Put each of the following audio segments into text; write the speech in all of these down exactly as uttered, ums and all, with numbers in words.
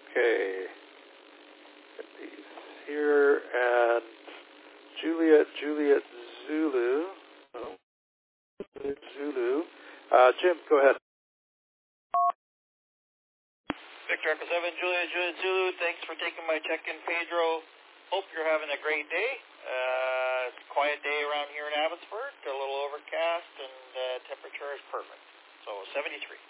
Okay. Get these here, and Juliet, Juliet Zulu. Oh, Zulu. Uh, Jim, go ahead. Victor Echo seven, Juliet, Juliet Zulu. Thanks for taking my check-in, Pedro. Hope you're having a great day. Uh, it's a quiet day around here in Abbotsford. A little overcast, and uh, temperature is perfect. So seventy-three.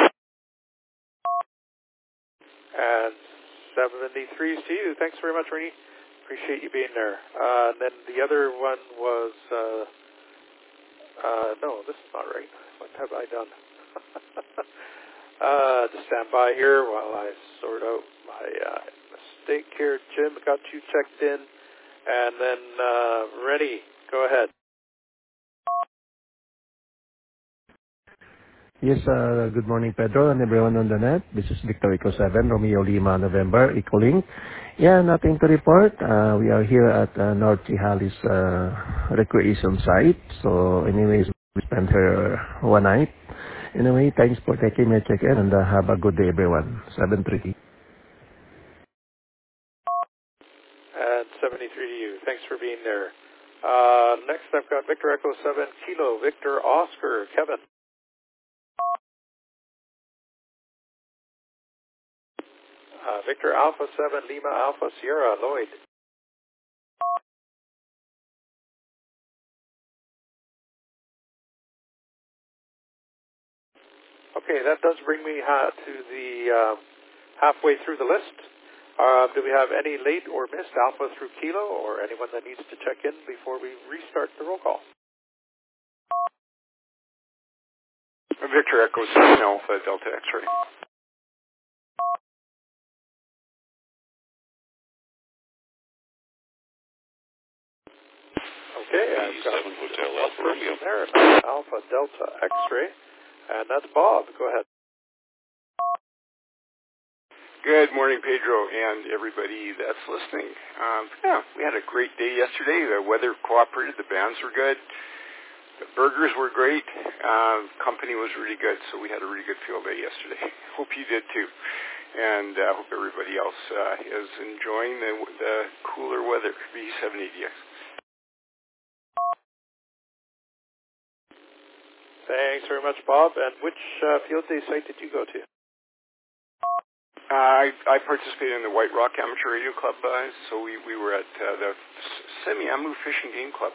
And seventy-three to you. Thanks very much, Renee. Appreciate you being there. Uh, and then the other one was, uh, uh, no, this is not right. What have I done? uh, just stand by here while I sort out my uh, mistake here. Jim, got you checked in. And then, uh, Rennie, go ahead. Yes, uh, good morning, Pedro, and everyone on the net. This is Victor Echo seven, Romeo Lima, November, Echoing. Yeah, nothing to report. Uh, we are here at uh, North Chihalis uh, recreation site. So anyways, we spent here one night. Anyway, thanks for taking my check-in, and uh, have a good day, everyone. seven three. And seventy-three to you. Thanks for being there. Uh, next, I've got Victor Echo seven, Kilo, Victor Oscar, Kevin. Uh, Victor Alpha seven, Lima Alpha Sierra, Lloyd. Okay, that does bring me ha- to the uh, halfway through the list. Uh, do we have any late or missed Alpha through Kilo, or anyone that needs to check in before we restart the roll call? Victor Echo seven, Alpha Delta X-ray. Okay, I've got seven Hotel Alpha Romeo. There, Alpha Delta X-ray, and that's Bob. Go ahead. Good morning, Pedro, and everybody that's listening. Um, yeah, we had a great day yesterday. The weather cooperated. The bands were good. The burgers were great. Um, company was really good, so we had a really good field day yesterday. Hope you did too. And I uh, hope everybody else uh, is enjoying the, the cooler weather. V seven eighty X. Thanks very much, Bob. And which uh, field day site did you go to? Uh, I, I participated in the White Rock Amateur Radio Club, uh, so we, we were at uh, the Semiahmoo Fishing Game Club.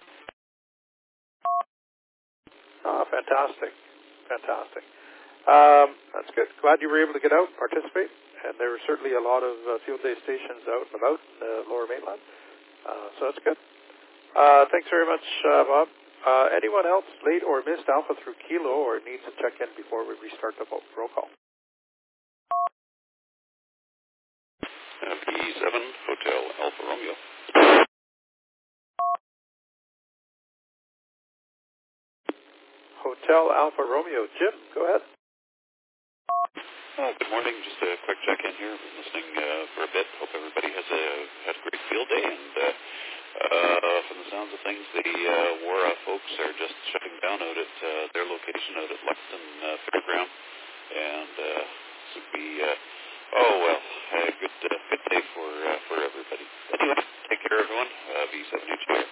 Oh, fantastic. Fantastic. Um, that's good. Glad you were able to get out and participate. And there were certainly a lot of uh, field day stations out and about in the Lower Mainland. Uh, so that's good. Uh, thanks very much, uh, Bob. Uh, anyone else late or missed Alpha through Kilo or needs to check in before we restart the vote? Roll call. V seven Hotel Alpha Romeo. Hotel Alpha Romeo. Jim, go ahead. Uh, good morning. Just a quick check-in here. Been listening uh, for a bit. Hope everybody has a, had a great field day. And uh, uh, from the sounds of things, the uh, Wara folks are just shutting down out at uh, their location out at Lexington uh, Fairground. And uh, this would be, uh, oh, well, a good, uh, good day for uh, for everybody. Anyway, take care, everyone. Uh, V seven H here.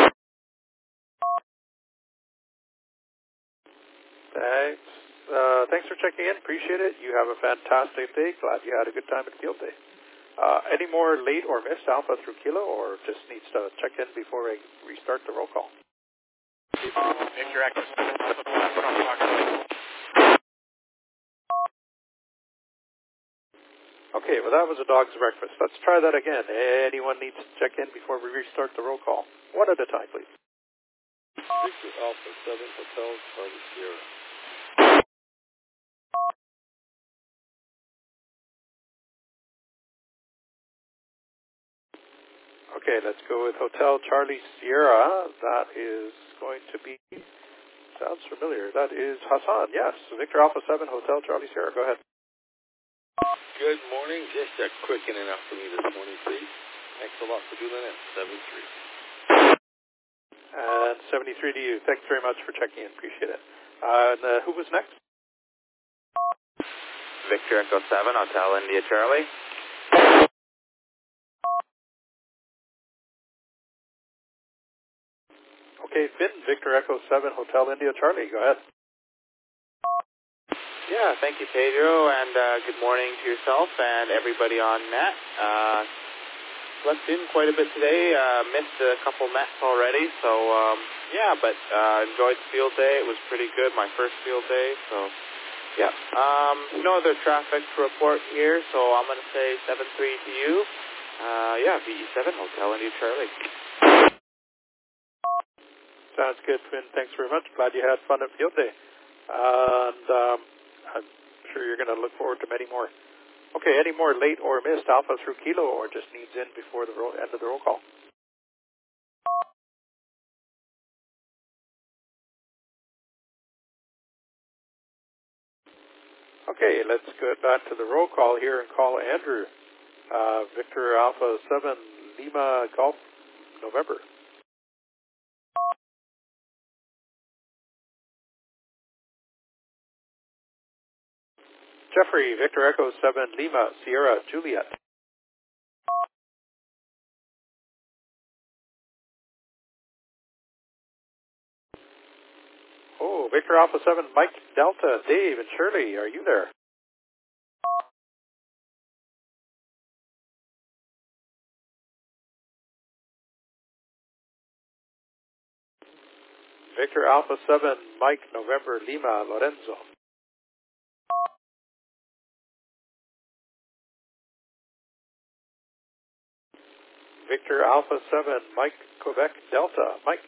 Thanks. Uh, thanks for checking in. Appreciate it. You have a fantastic day. Glad you had a good time at field day. Uh, any more late or missed Alpha through Kilo, or just needs to check in before I restart the roll call? Victor Echo seven, Okay, well, that was a dog's breakfast. Let's try that again. Anyone needs to check in before we restart the roll call? One at a time, please. Victor Alpha seven Hotel Charlie Sierra. Okay, let's go with Hotel Charlie Sierra. That is going to be, sounds familiar. That is Hassan, yes. Victor Alpha seven Hotel Charlie Sierra. Go ahead. Good morning. Just a quick in and out for me this morning, please. Thanks a lot for doing that. seven three. And seventy-three to you. Thanks very much for checking in. Appreciate it. Uh, and uh, who was next? Victor Echo seven, Hotel India Charlie. Okay, Finn, Victor Echo seven, Hotel India Charlie, go ahead. Yeah, thank you, Pedro, and uh, good morning to yourself and everybody on net. Uh, slept in quite a bit today, uh, missed a couple nets already, so um, yeah, but uh, enjoyed the field day. It was pretty good, my first field day, so yeah. Um, no other traffic to report here, so I'm going to say seven three to you. Uh, yeah, V E seven, Hotel India Charlie. Sounds good, Finn. Thanks very much. Glad you had fun at field day. Uh, and um, I'm sure you're going to look forward to many more. Okay, any more late or missed Alpha through Kilo or just needs in before the roll, end of the roll call? Okay, let's go back to the roll call here and call Andrew. Uh, Victor Alpha seven, Lima Golf, November. Jeffrey, Victor Echo seven, Lima, Sierra, Juliet. Oh, Victor Alpha seven, Mike, Delta, Dave, and Shirley, are you there? Victor Alpha seven, Mike, November, Lima, Lorenzo. Victor Alpha seven, Mike, Quebec, Delta. Mike.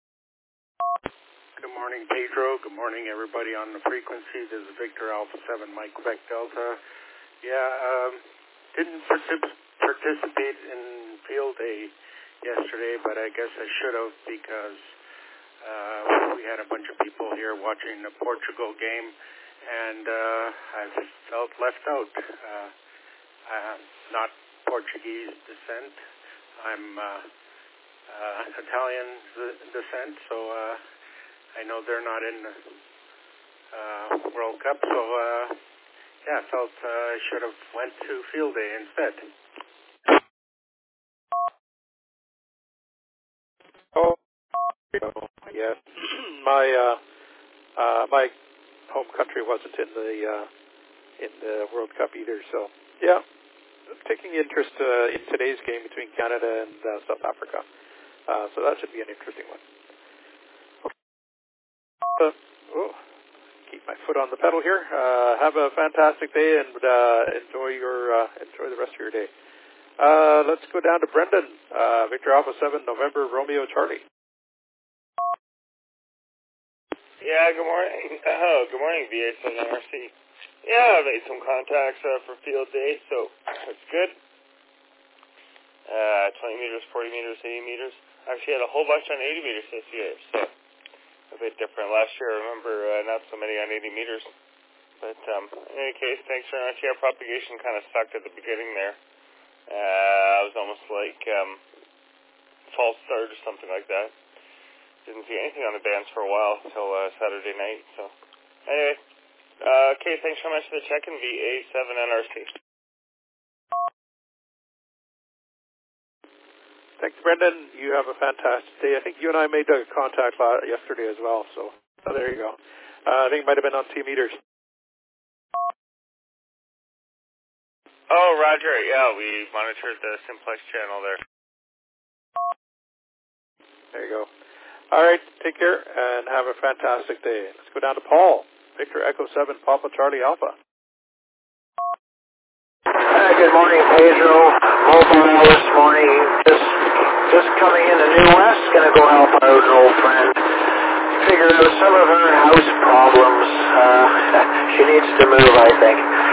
Good morning, Pedro. Good morning, everybody on the frequency. This is Victor Alpha seven, Mike, Quebec, Delta. Yeah, um, didn't particip- participate in field day yesterday, but I guess I should have because uh, we had a bunch of people here watching the Portugal game, and uh, I felt left out. Uh, I'm not Portuguese descent. I'm uh, uh, Italian descent, so uh, I know they're not in the uh, World Cup, so uh, yeah, I felt uh, I should have went to field day instead. Oh, yes. my uh, uh, my home country wasn't in the uh, in the World Cup either, so yeah, taking interest uh, in today's game between Canada and uh, South Africa. Uh, so that should be an interesting one. Okay. Uh, oh, keep my foot on the pedal here. Uh, have a fantastic day and uh, enjoy your uh, enjoy the rest of your day. Uh, let's go down to Brendan. Uh, Victor Alpha seven, November, Romeo, Charlie. Yeah, good morning. Oh, good morning, V A seven N R C. Yeah, I made some contacts uh, for field day, so that's good. Uh, twenty meters, forty meters, eighty meters. Actually had a whole bunch on eighty meters this year, so a bit different. Last year, I remember uh, not so many on eighty meters. But um, in any case, thanks very much. Yeah, propagation kind of sucked at the beginning there. Uh, I was almost like um, false start or something like that. Didn't see anything on the bands for a while until uh, Saturday night. So anyway, uh, okay, thanks very much for the check-in, V A seven N R C. Thanks, Brendan. You have a fantastic day. I think you and I made a contact yesterday as well, so oh, there you go. Uh, I think it might have been on T meters. Oh, Roger. Yeah, we monitored the Simplex channel there. There you go. All right, take care and have a fantastic day. Let's go down to Paul. Victor Echo seven, Papa Charlie Alpha. Uh, good morning, Pedro. Mobile this morning. Just, just coming into New West. Going to go help out an old friend. Figure out some of her house problems. Uh, she needs to move, I think.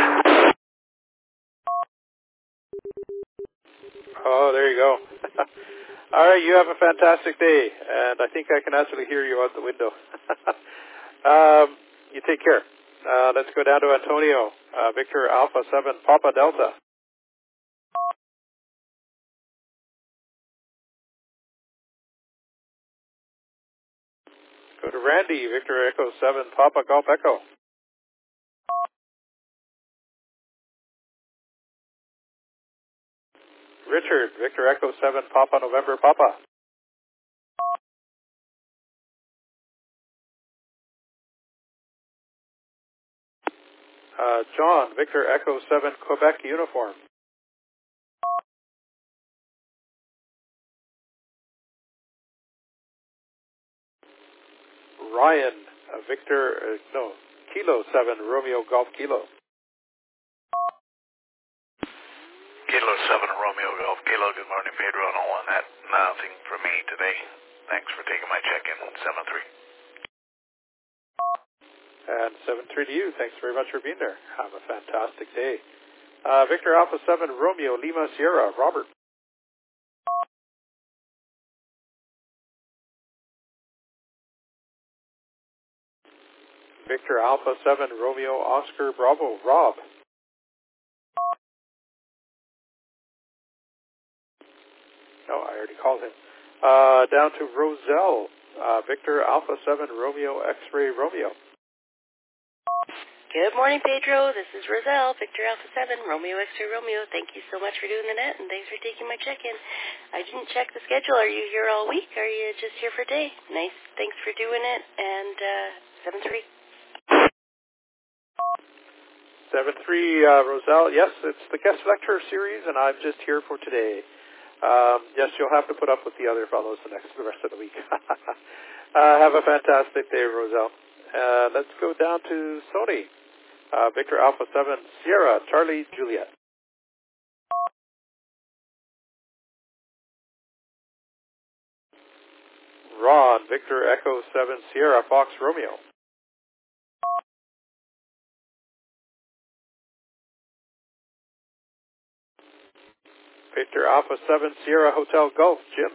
Oh, there you go. All right, you have a fantastic day, and I think I can actually hear you out the window. um, you take care. Uh, let's go down to Antonio. Uh, Victor Alpha seven, Papa Delta. Go to Randy, Victor Echo seven, Papa Golf Echo. Richard, Victor Echo seven, Papa November Papa. Uh, John, Victor Echo seven, Quebec uniform. Ryan, uh, Victor, uh, no, Kilo seven, Romeo Golf Kilo. Kilo seven, Romeo Golf Kilo. Good morning, Pedro, and all on that. Nothing for me today. Thanks for taking my check-in, seven three. And seven three to you. Thanks very much for being there. Have a fantastic day. Uh, Victor Alpha seven, Romeo Lima Sierra, Robert. Victor Alpha seven, Romeo Oscar Bravo, Rob. No, I already called him. Uh, down to Roselle, uh, Victor Alpha seven, Romeo X-Ray Romeo. Good morning, Pedro. This is Roselle, Victor Alpha seven, Romeo X-Ray Romeo. Thank you so much for doing the net, and thanks for taking my check-in. I didn't check the schedule. Are you here all week? Are you just here for a day? Nice. Thanks for doing it, and uh, seven three. seven three, uh, Roselle. Yes, it's the guest lecture series, and I'm just here for today. Um, yes, you'll have to put up with the other fellows the next the rest of the week. uh, have a fantastic day, Roselle. Uh, let's go down to Sony. Uh, Victor Alpha seven, Sierra, Charlie, Juliet. Ron, Victor Echo seven, Sierra, Fox, Romeo. Victor Alpha seven, Sierra, Hotel Golf, Jim.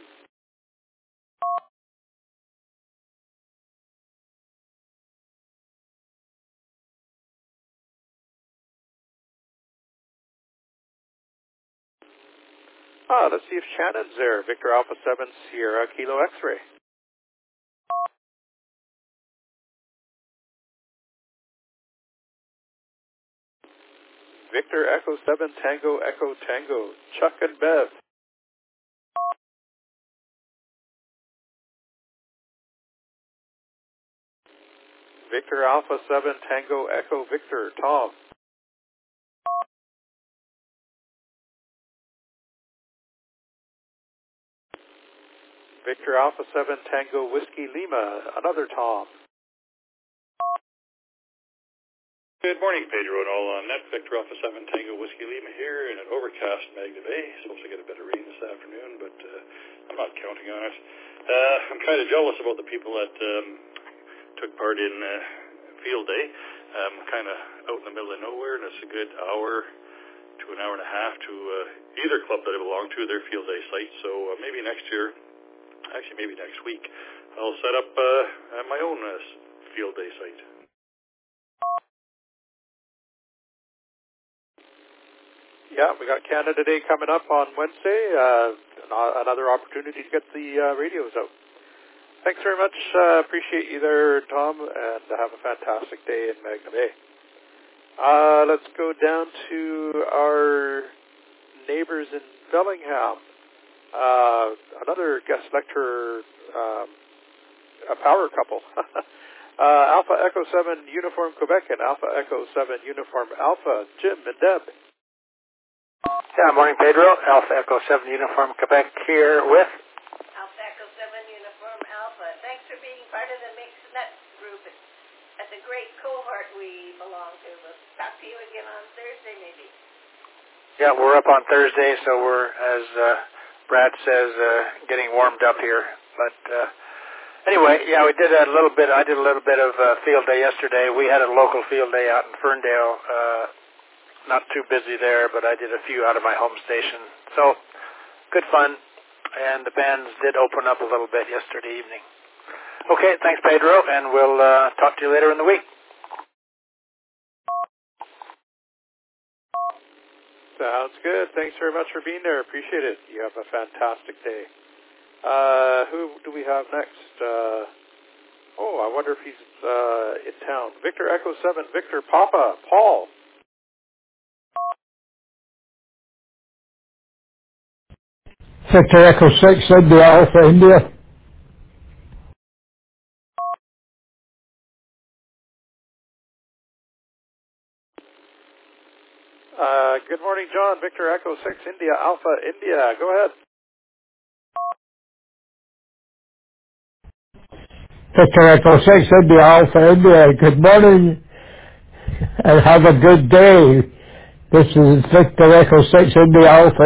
Ah, let's see if Shannon's there. Victor Alpha seven, Sierra, Kilo X-Ray. Victor Echo seven, Tango Echo Tango, Chuck and Bev. Victor Alpha seven, Tango Echo Victor, Tom. Victor Alpha seven, Tango Whiskey Lima, another Tom. Good morning, Pedro and all on net. Victor Alpha seven, Tango Whiskey Lima here in an overcast Magna Bay. Supposed to get a bit of rain this afternoon, but uh, I'm not counting on it. Uh, I'm kind of jealous about the people that um, took part in uh, field day. I'm kind of out in the middle of nowhere, and it's a good hour to an hour and a half to uh, either club that I belong to, their field day site. So uh, maybe next year, actually maybe next week, I'll set up uh, my own uh, field day site. Yeah, we got Canada Day coming up on Wednesday. Uh, another opportunity to get the uh, radios out. Thanks very much. Uh, appreciate you there, Tom, and have a fantastic day in Magna Bay. Uh, let's go down to our neighbors in Bellingham. Uh, another guest lecturer, um, a power couple. uh, Alpha Echo seven Uniform Quebec and Alpha Echo seven Uniform Alpha, Jim and Deb. Yeah, morning, Pedro. Alpha Echo seven Uniform Quebec here with Alpha Echo seven Uniform Alpha. Thanks for being part of the Mix Net group. That's a great cohort we belong to. We'll talk to you again on Thursday, maybe. Yeah, we're up on Thursday, so we're, as uh, Brad says, uh, getting warmed up here. But uh, anyway, yeah, we did a little bit. I did a little bit of uh, field day yesterday. We had a local field day out in Ferndale. Uh, not too busy there, but I did a few out of my home station. So good fun, and the bands did open up a little bit yesterday evening. Okay, thanks, Pedro, and we'll uh, talk to you later in the week. Sounds good. Thanks very much for being there. Appreciate it. You have a fantastic day. Uh, who do we have next? Uh, oh, I wonder if he's uh, in town. Victor Echo seven, Victor Papa, Paul. Victor Echo six, India, Alpha India. Uh, good morning, John. Victor Echo six India Alpha India. Go ahead. Victor Echo six India Alpha India. Good morning and have a good day. This is Victor Echo six India Alpha